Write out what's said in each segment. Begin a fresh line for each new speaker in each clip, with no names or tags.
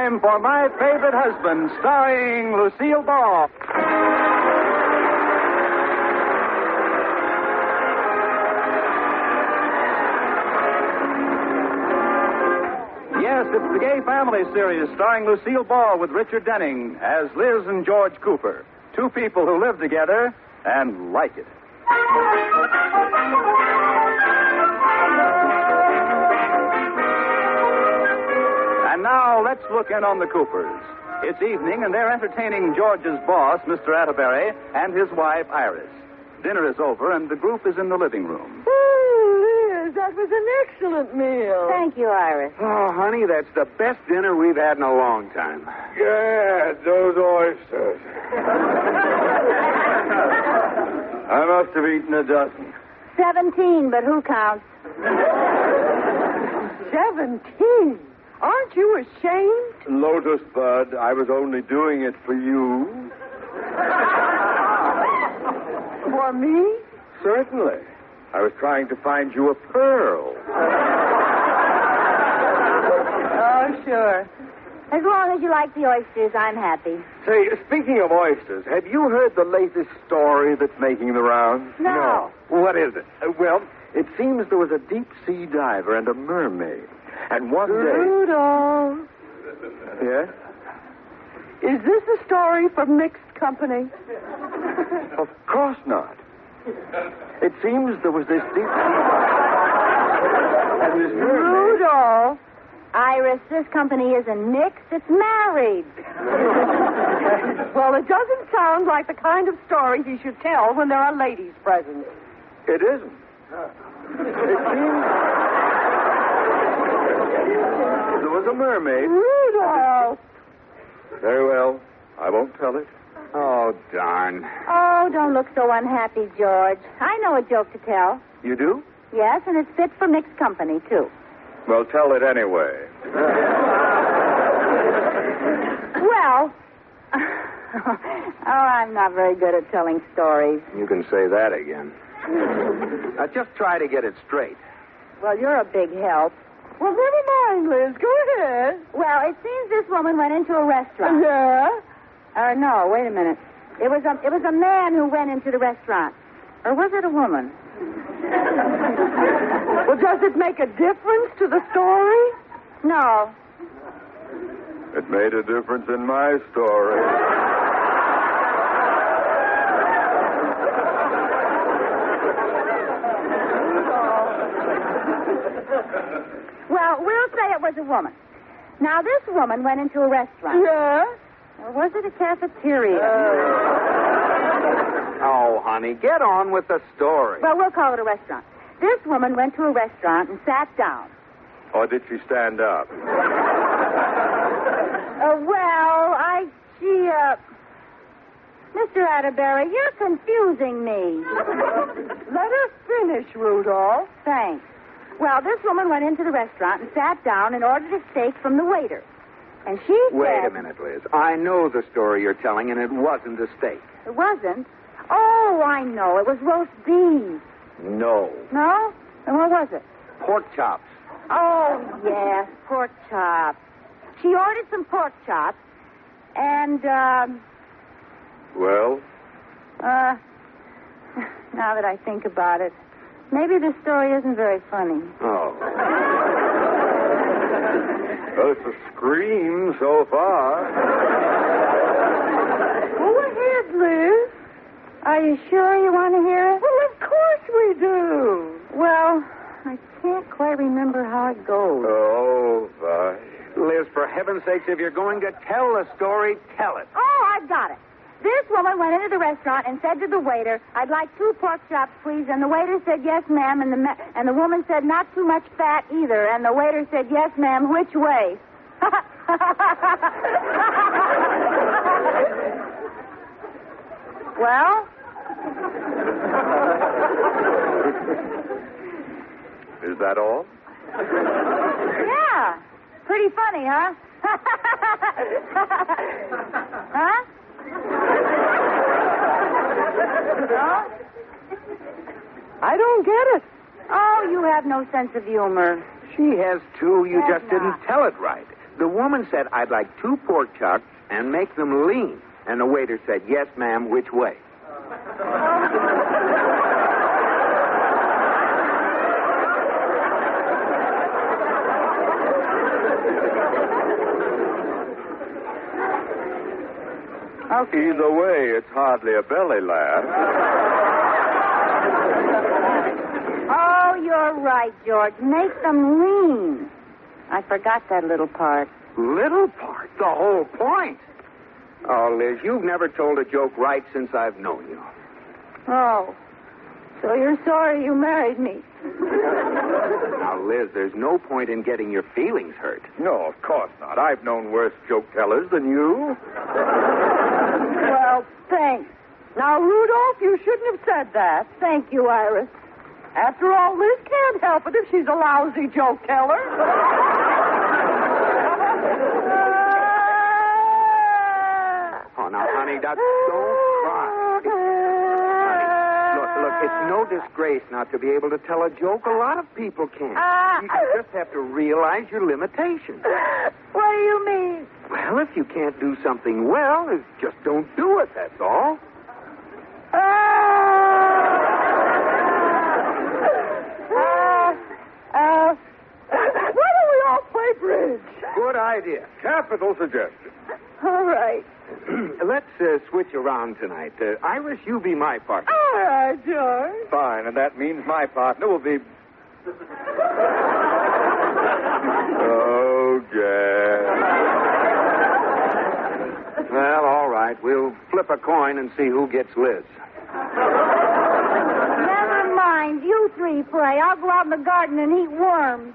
time for My Favorite Husband, starring Lucille Ball. Yes, it's the Gay Family series starring Lucille Ball with Richard Denning as Liz and George Cooper. Two people who live together and like it. And now let's look in on the Coopers. It's evening and they're entertaining George's boss, Mr. Atterbury, and his wife, Iris. Dinner is over and the group is in the living room.
That was an excellent meal.
Thank you, Iris.
Oh, honey, that's the best dinner we've had in a long time.
Yeah, those oysters. I must have eaten a dozen.
17, but who counts?
17? Aren't you ashamed?
Lotus Bud, I was only doing it for you.
For me?
Certainly. I was trying to find you a pearl.
Oh, sure. As long as you like the oysters, I'm happy.
Say, speaking of oysters, have you heard the latest story that's making the rounds?
No.
What is it? Well, it seems there was a deep-sea diver and a mermaid. And one day...
Rudolph.
Yes?
Is this a story from Mixed Company?
Of course not. It seems there was this deep-sea diver and this mermaid...
Rudolph.
Iris, this company isn't mixed, it's married.
Well, it doesn't sound like the kind of story he should tell when there are ladies present.
It isn't. It seems... There was a mermaid.
Rudolph.
Very well. I won't tell it.
Oh, darn.
Oh, don't look so unhappy, George. I know a joke to tell.
You do?
Yes, and it's fit for mixed company, too.
Well, tell it anyway.
Well, I'm not very good at telling stories.
You can say that again. Now, just try to get it straight.
Well, you're a big help.
Well, never mind, Liz. Go ahead.
Well, it seems this woman went into a restaurant.
Yeah?
No, wait a minute. It was a man who went into the restaurant. Or was it a woman?
Well, does it make a difference to the story?
No.
It made a difference in my story.
Well, we'll say it was a woman. Now, this woman went into a restaurant.
Yeah?
Or was it a cafeteria?
Oh, honey, get on with the story.
Well, we'll call it a restaurant. This woman went to a restaurant and sat down.
Or did she stand up?
Mr. Atterbury, you're confusing me.
Let her finish, Rudolph.
Thanks. Well, this woman went into the restaurant and sat down and ordered a steak from the waiter. And she said...
Wait a minute, Liz. I know the story you're telling, and it wasn't a steak.
It wasn't? Oh, I know. It was roast beef.
No.
No? And what was it?
Pork chops.
Oh, yes, pork chops. She ordered some pork chops, and,
Well?
now that I think about it, maybe this story isn't very funny.
Oh.
Well, it's a scream so far.
Go ahead, Liz.
Are you sure you want to hear it?
Well, of course we do.
Well, I can't quite remember how it goes.
Oh, my.
Liz, for heaven's sakes, if you're going to tell the story, tell it.
Oh, I've got it. This woman went into the restaurant and said to the waiter, "I'd like 2 pork chops, please." And the waiter said, "Yes, ma'am." And the woman said, "Not too much fat either." And the waiter said, "Yes, ma'am. Which way?" Well?
Is that all?
Yeah. Pretty funny, huh? Huh? No?
I don't get it.
Oh, you have no sense of humor.
She has two. You
Yes,
just didn't
not.
tell it right. The woman said, I'd like 2 pork chops and make them lean. And the waiter said, yes, ma'am, which way?
Okay.
Either way, it's hardly a belly laugh.
Oh, you're right, George. Make them lean. I forgot that little part.
Little part? The whole point. Oh, Liz, you've never told a joke right since I've known you.
Oh. So you're sorry you married me.
Now, Liz, there's no point in getting your feelings hurt.
No, of course not. I've known worse joke tellers than you.
Well, thanks. Now, Rudolph, you shouldn't have said that.
Thank you, Iris.
After all, Liz can't help it if she's a lousy joke teller.
Oh, now, honey, don't cry. Look, it's no disgrace not to be able to tell a joke. A lot of people can't. You just have to realize your limitations.
What do you mean?
Well, if you can't do something well, just don't do it, that's all.
Why don't we all play bridge?
Good idea.
Capital suggestion.
All right.
Let's switch around tonight. Iris, you be my partner.
All right, George.
Fine, and that means my partner will be... Oh, Jack.
Well, all right. We'll flip a coin and see who gets Liz.
Never mind. You 3 play. I'll go out in the garden and eat worms.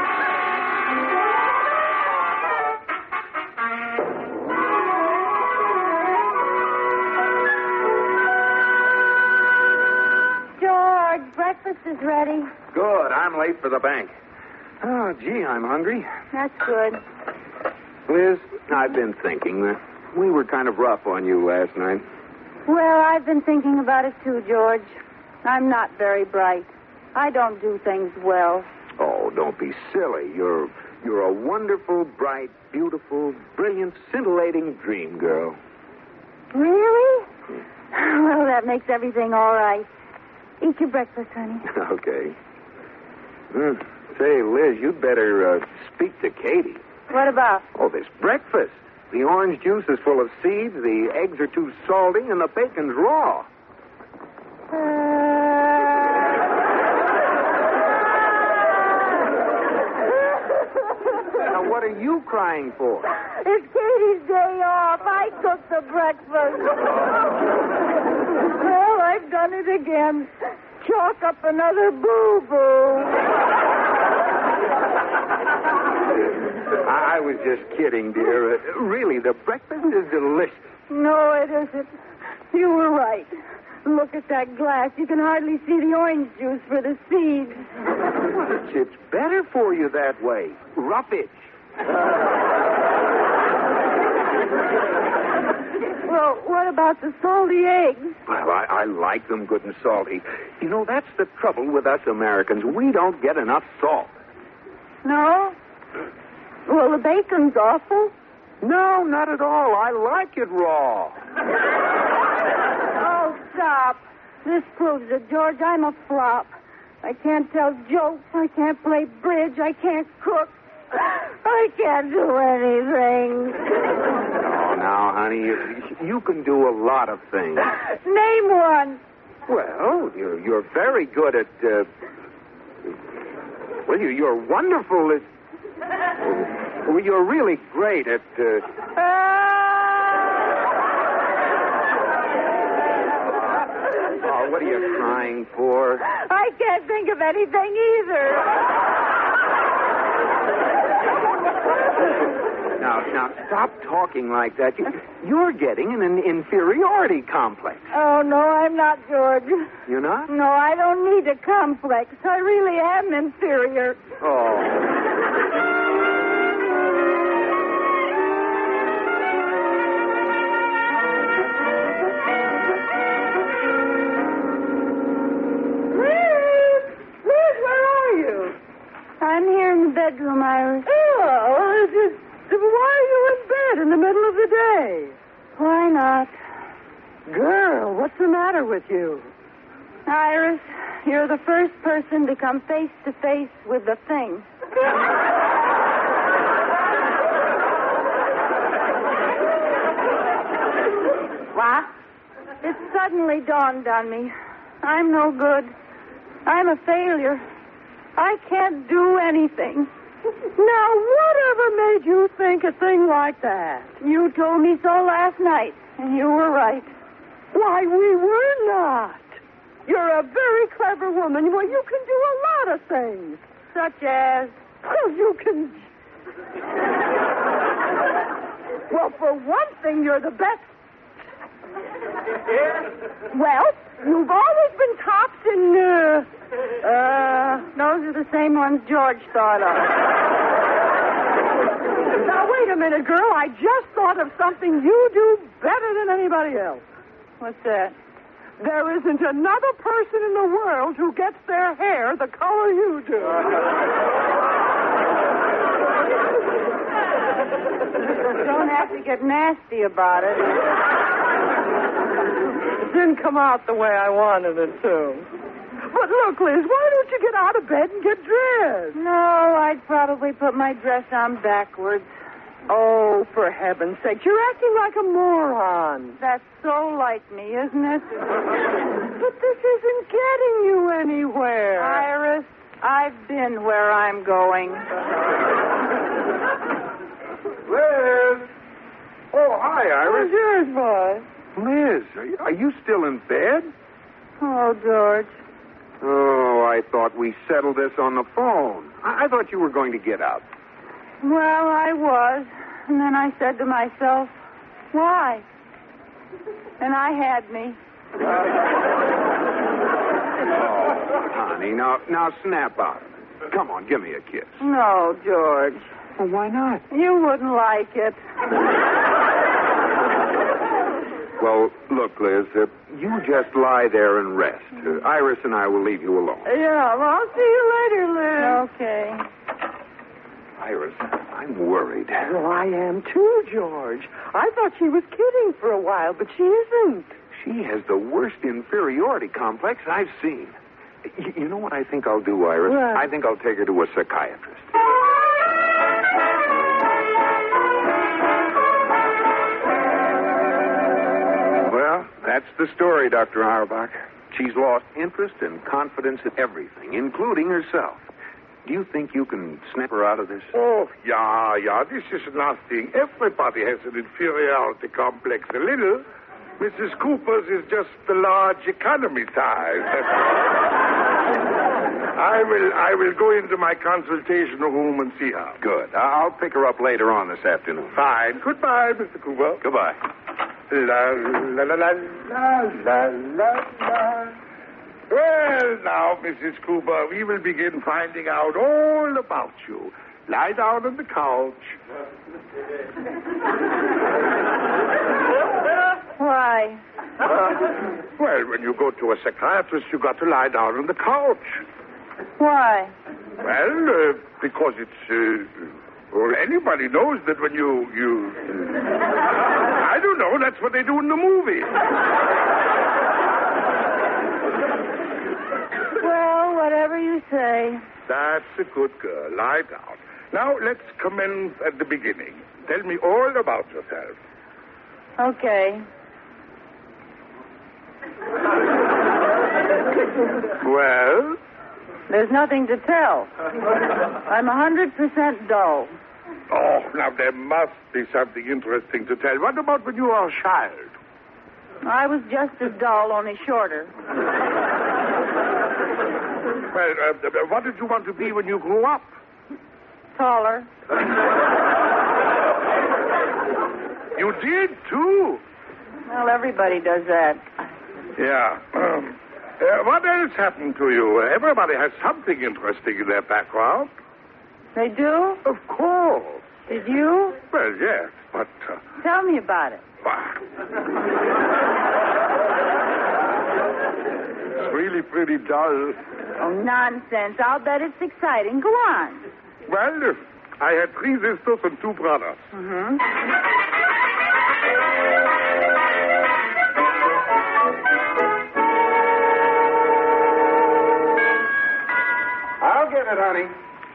George, breakfast is ready.
Good. I'm late for the bank. Oh, gee, I'm hungry.
That's good.
Liz, I've been thinking that we were kind of rough on you last night.
Well, I've been thinking about it too, George. I'm not very bright. I don't do things well.
Oh, don't be silly. You're a wonderful, bright, beautiful, brilliant, scintillating dream girl.
Really? Well, that makes everything all right. Eat your breakfast, honey.
Okay. Say, Liz, you'd better speak to Katie.
What about?
Oh, this breakfast. The orange juice is full of seeds, the eggs are too salty, and the bacon's raw. Now, what are you crying for?
It's Katie's day off. I cooked the breakfast. Well, I've done it again. Chalk up another boo-boo.
I was just kidding, dear. Really, the breakfast is delicious.
No, it isn't. You were right. Look at that glass. You can hardly see the orange juice for the seeds.
It's better for you that way. Roughage.
Well, what about the salty eggs?
Well, I like them good and salty. You know, that's the trouble with us Americans. We don't get enough salt.
No? Well, the bacon's awful.
No, not at all. I like it raw.
Oh, stop. This proves it, George. I'm a flop. I can't tell jokes. I can't play bridge. I can't cook. I can't do anything.
Oh, now, honey, you can do a lot of things.
Name one.
Well, you're very good at, well, you're wonderful at, well, you're really great at, oh, what are you crying for?
I can't think of anything either.
Now, stop talking like that. You're getting an inferiority complex.
Oh, no, I'm not, George.
You're not?
No, I don't need a complex. I really am inferior.
Oh.
Liz, where are you?
I'm here in the
Say,
Why not?
girl, what's the matter with you?
Iris, you're the first person to come face to face with the thing. What? It suddenly dawned on me. I'm no good. I'm a failure. I can't do anything.
Now, whatever made you think a thing like that?
You told me so last night, and you were right.
Why, we were not. You're a very clever woman. Well, you can do a lot of things.
Such as...
Well, you can... Well, for one thing, you're the best. Well, you've always been tops in,
those are the same ones George thought of.
Now, wait a minute, girl. I just thought of something you do better than anybody else.
What's that?
There isn't another person in the world who gets their hair the color you do.
Don't have to get nasty about it.
It didn't come out the way I wanted it to. But look, Liz, why don't you get out of bed and get dressed?
No, I'd probably put my dress on backwards.
Oh, for heaven's sake, you're acting like a moron.
That's so like me, isn't it?
But this isn't getting you anywhere.
Iris, I've been where I'm going.
Liz! Oh, hi, Iris.
Here's boy.
Liz, are you still in bed?
Oh, George.
Oh, I thought we settled this on the phone. I thought you were going to get up.
Well, I was. And then I said to myself, why? And I had me.
Oh, honey, now snap out of it. Come on, give me a kiss.
No, George.
Well, why not?
You wouldn't like it.
Well, look, Liz, you just lie there and rest. Iris and I will leave you alone.
Yeah, well, I'll see you later, Liz.
Okay.
Iris, I'm worried.
Well, I am too, George. I thought she was kidding for a while, but she isn't.
She has the worst inferiority complex I've seen. You know what I think I'll do, Iris?
What?
I think I'll take her to a psychiatrist. Well, that's the story, Dr. Auerbach. She's lost interest and confidence in everything, including herself. Do you think you can snap her out of this?
Oh, yeah, this is nothing. Everybody has an inferiority complex, a little. Mrs. Cooper's is just the large economy size. I will go into my consultation room and see her.
Good. I'll pick her up later on this afternoon.
Fine. Goodbye, Mr. Cooper.
Goodbye.
La, la, la, la, la, la, la, la. Well, now, Mrs. Cooper, we will begin finding out all about you. Lie down on the couch.
Why?
Well, when you go to a psychiatrist, you got to lie down on the couch.
Why?
Well, because it's... well, anybody knows that when you... I don't know, that's what they do in the movie.
Well, whatever you say.
That's a good girl. Lie down. Now, let's commence at the beginning. Tell me all about yourself.
Okay.
Well?
There's nothing to tell. I'm 100% dull.
Oh, now there must be something interesting to tell. What about when you were a child?
I was just as dull, only shorter.
Well, what did you want to be when you grew up?
Taller.
You did, too.
Well, everybody does that.
Yeah. What else happened to you? Everybody has something interesting in their background.
They do?
Of course.
Did you?
Well, yes, but...
Tell me about it.
It's really pretty dull.
Oh, nonsense. I'll bet it's exciting. Go on.
Well, I had 3 sisters and 2 brothers.
Mm-hmm.
I'll get it, honey.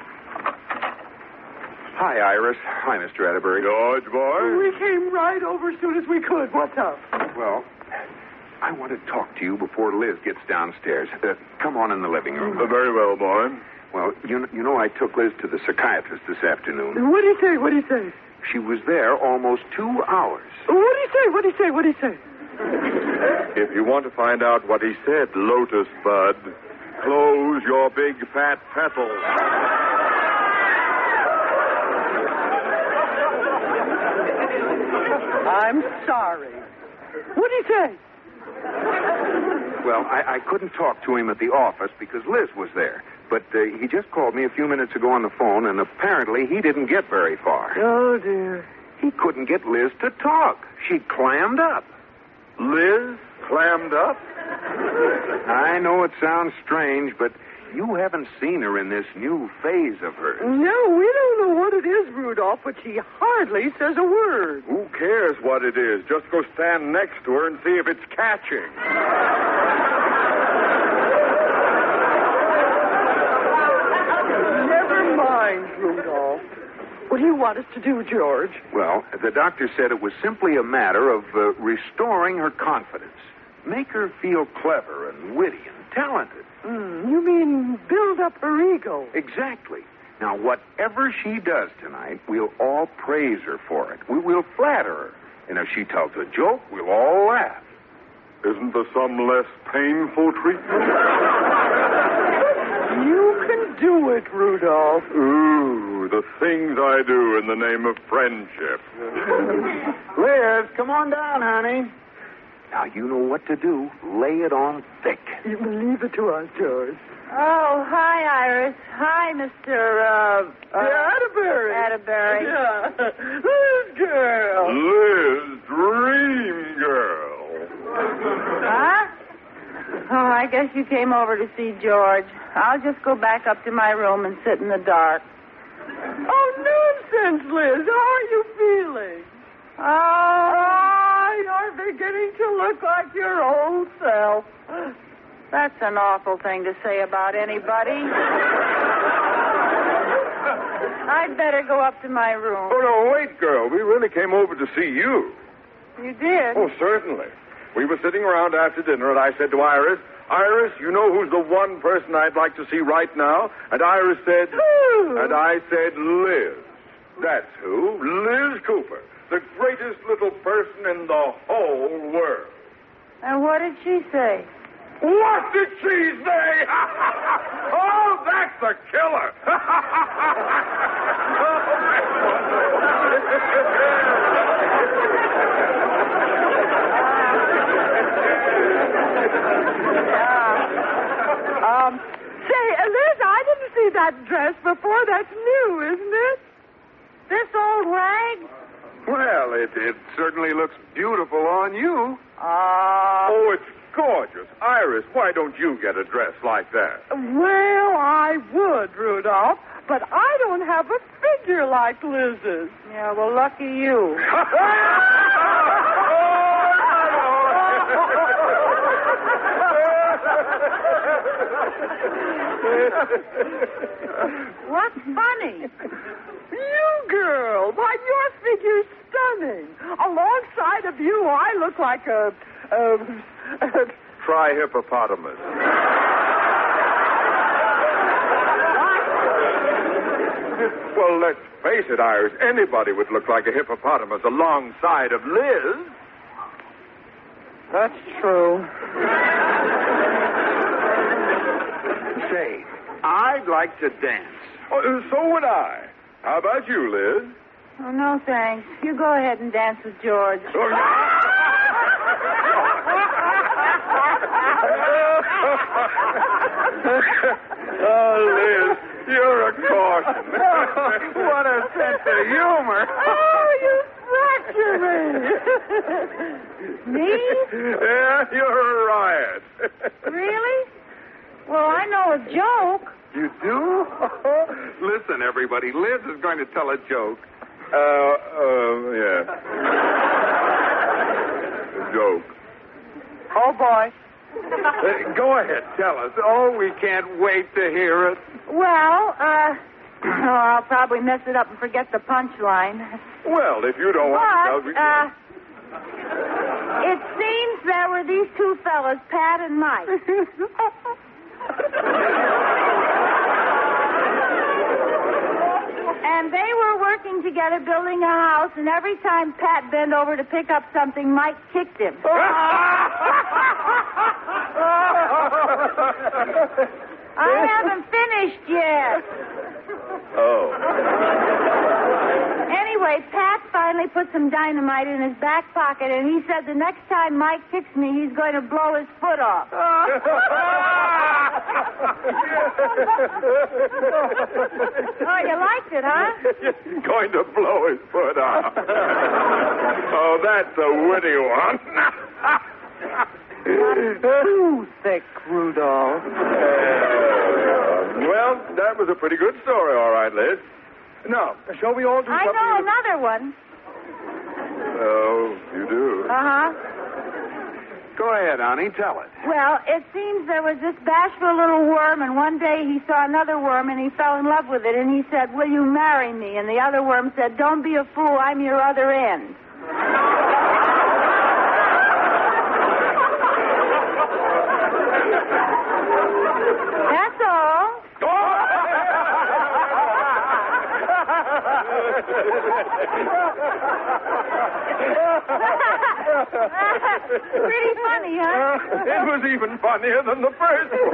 Hi, Iris. Hi, Mr. Atterbury.
George, boy.
We came right over as soon as we could. What's up?
Well, I want to talk to you before Liz gets downstairs. Come on in the living room.
Very well, boy.
Well, you know I took Liz to the psychiatrist this afternoon.
What'd he say? What'd he say?
She was there almost 2 hours.
What'd he say? What'd he say? What'd he say?
If you want to find out what he said, Lotus Bud, close your big fat petals.
I'm sorry. What'd he say?
Well, I couldn't talk to him at the office because Liz was there. But he just called me a few minutes ago on the phone, and apparently he didn't get very far.
Oh, dear.
He couldn't get Liz to talk. She clammed up.
Liz clammed up?
I know it sounds strange, but you haven't seen her in this new phase of hers.
No, we don't know what it is, Rudolph, but she hardly says a word.
Who cares what it is? Just go stand next to her and see if it's catching.
Never mind, Rudolph. What do you want us to do, George?
Well, the doctor said it was simply a matter of restoring her confidence. Make her feel clever and witty and talented.
You mean build up her ego?
Exactly. Now, whatever she does tonight, we'll all praise her for it. We'll flatter her. And if she tells a joke, we'll all laugh.
Isn't there some less painful treatment?
You can do it, Rudolph.
Ooh, the things I do in the name of friendship.
Liz, come on down, honey. Now, you know what to do. Lay it on thick.
You can leave it to us, George.
Oh, hi, Iris. Hi, Mr.
Atterbury.
Atterbury.
Yeah. Liz girl.
Liz, dream girl.
Huh? Oh, I guess you came over to see George. I'll just go back up to my room and sit in the dark.
Oh, nonsense, Liz. How are you feeling?
Oh,
you're beginning to look like your old self.
that's an awful thing to say about anybody. I'd better go up to my room.
Oh, no, wait, girl. We really came over to see you.
You did?
Oh, certainly. We were sitting around after dinner, and I said to Iris, Iris, you know who's the one person I'd like to see right now? And Iris said...
Who?
And I said, Liz. That's who. Liz Cooper. The greatest little person in the whole world.
And what did she say?
What did she say? Oh, that's the killer.
Say, Liz, I didn't see that dress before. That's new, isn't it?
This old rag?
Well, it certainly looks beautiful on you.
Oh, it's gorgeous. Iris, why don't you get a dress like that?
Well, I would, Rudolph, but I don't have a figure like Liz's.
Yeah, well, lucky you. What's funny?
You girl, why, your figure's stunning. Alongside of you, I look like a
Try hippopotamus. Well, let's face it, Iris. Anybody would look like a hippopotamus alongside of Liz.
That's true.
Say, I'd like to dance.
Oh, so would I. How about you, Liz?
Oh, no, thanks. You go ahead and dance with George.
Oh, Liz, you're a caution.
What a sense of humor.
Oh, you fracture me.
Me?
Yeah, you're a riot.
Really? Well, I know a joke.
You do? Listen, everybody, Liz is going to tell a joke.
Yeah.
boy.
Go ahead, tell us. Oh, we can't wait to hear it.
Well, I'll probably mess it up and forget the punchline.
Well, if you don't want to tell me...
It seems there were these two fellas, Pat and Mike. And they were working together building a house, and every time Pat bent over to pick up something, Mike kicked him. I haven't finished yet.
Oh.
Anyway, Pat finally put some dynamite in his back pocket, and he said the next time Mike kicks me, he's going to blow his foot off.
Oh,
Oh, you liked it, huh?
Going to blow his foot off. Oh, that's a witty one.
Too thick, Rudolph.
Well, that was a pretty good story, all right, Liz. Now, shall we all do
I
something?
know another one.
Oh, you do?
Uh-huh.
Go ahead, Annie. Tell it.
Well, it seems there was this bashful little worm, and one day he saw another worm, and he fell in love with it, and he said, "Will you marry me?" And the other worm said, "Don't be a fool. I'm your other end." That's all. Pretty funny, huh?
It was even funnier than the first one.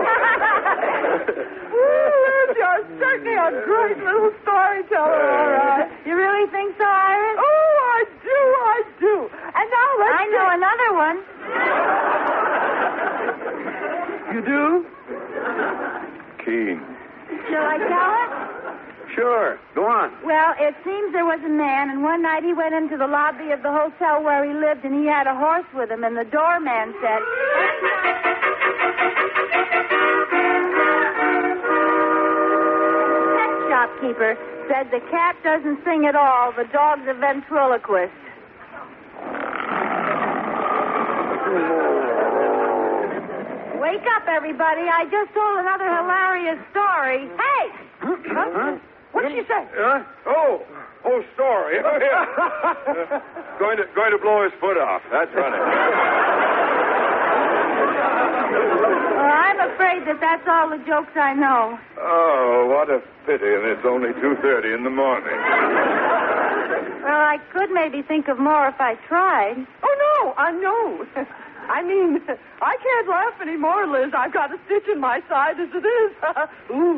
Liz, you're certainly a great little storyteller, all right.
You really think so, Iris?
Oh, I do. And now let's...
I know another one.
You do?
Keen.
Shall I tell it?
Sure. Go on.
Well, it seems there was a man, and one night he went into the lobby of the hotel where he lived, and he had a horse with him, and the doorman said... The pet shopkeeper said the cat doesn't sing at all. The dog's a ventriloquist. Wake up, everybody. I just told another hilarious story. Hey!
Huh?
What did she say?
Story. Going to blow his foot off. That's funny.
Well, I'm afraid that's all the jokes I know.
Oh, what a pity, and it's only 2:30 in the morning.
Well, I could maybe think of more if I tried.
Oh, no, I know. I mean, I can't laugh anymore, Liz. I've got a stitch in my side as it is. Ooh.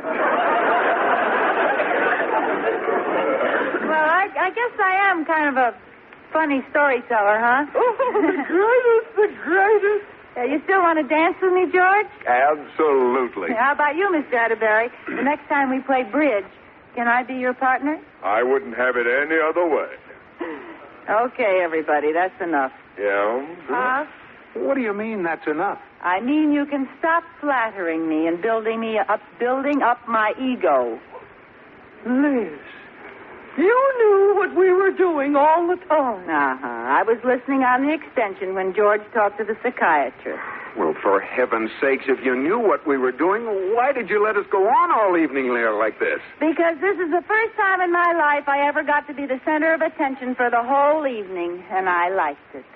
Well, I guess I am kind of a funny storyteller, huh?
Oh, the greatest.
You still want to dance with me, George?
Absolutely.
How about you, Mr. Atterbury? The next time we play bridge, can I be your partner?
I wouldn't have it any other way.
Okay, everybody, that's enough.
Yeah?
Huh?
What do you mean that's enough?
I mean you can stop flattering me and building up my ego. Liz, you knew what we were doing all the time. Uh-huh. I was listening on the extension when George talked to the psychiatrist.
Well, for heaven's sakes, if you knew what we were doing, why did you let us go on all evening like this?
Because this is the first time in my life I ever got to be the center of attention for the whole evening, and I liked it.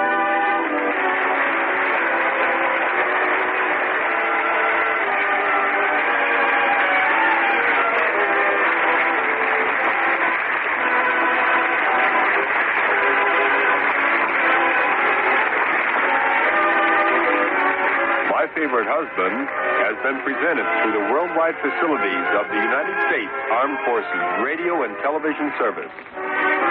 My Favorite Husband has been presented through the worldwide facilities of the United States Armed Forces Radio and Television Service.